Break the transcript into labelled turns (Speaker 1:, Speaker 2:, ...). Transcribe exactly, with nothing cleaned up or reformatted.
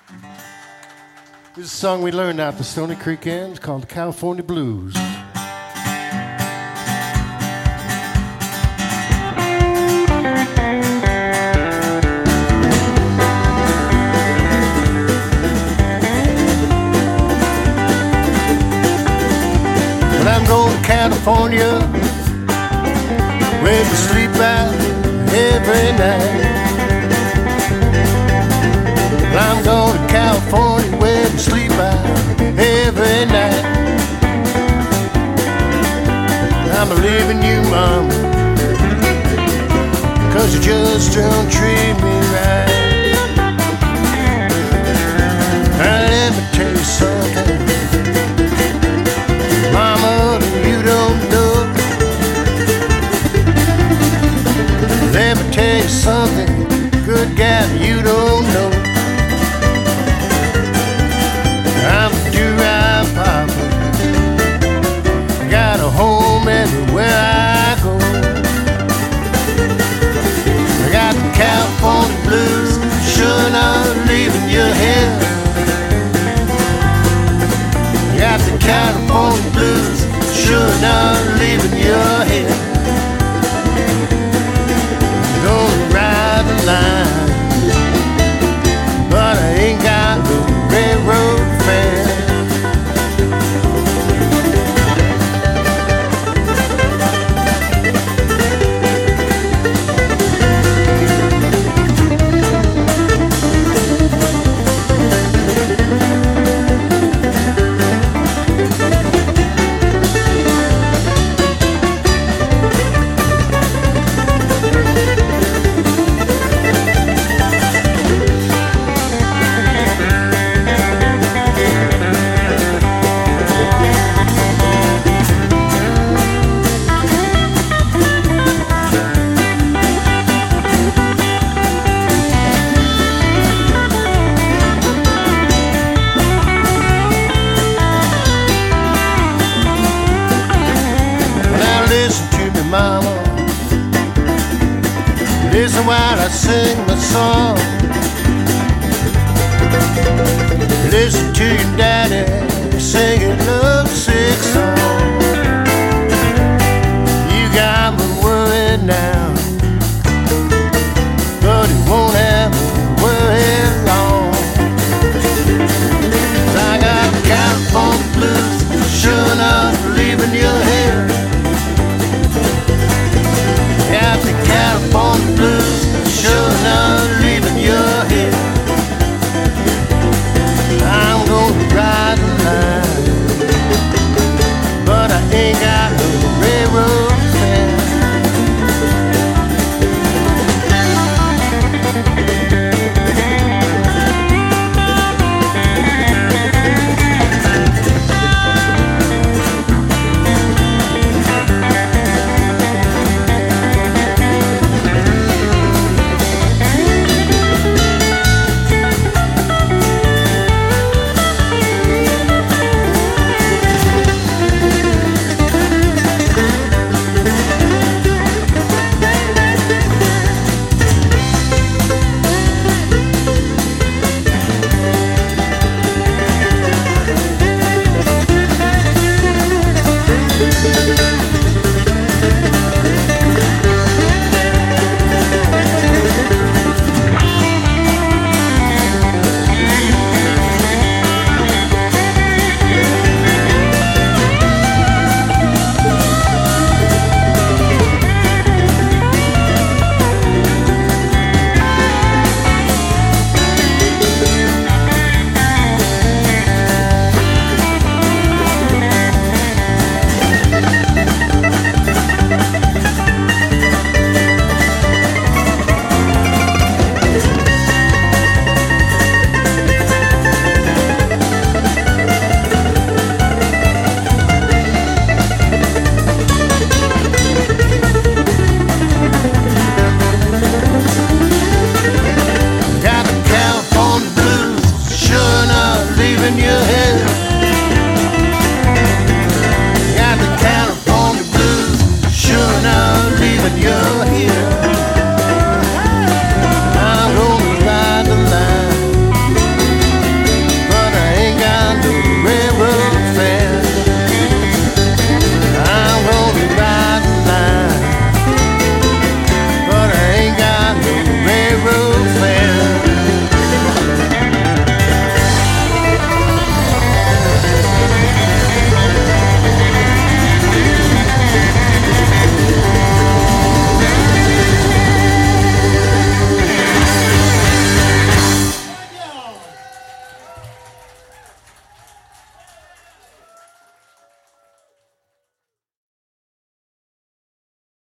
Speaker 1: This is a song we learned out the Stony Creek Inn. It's called the California Blues. When I'm going to California, where we sleep out every night. When I'm going to California, where we sleep out every night. I'm leaving you, Mama, 'cause you just don't treat me right. Now let me tell you something, Mama, that you don't know. Let me tell you something, good gal, you don't know. I'm a do-right papa, got a home everywhere I go. I got the California blues, sure not leaving your head. I got the California blues, sure not leaving your head. Gonna ride the line, but I ain't got no railroad fare. Mama, listen while I sing my song. Listen to your daddy singing lovesick song. You got me worried now,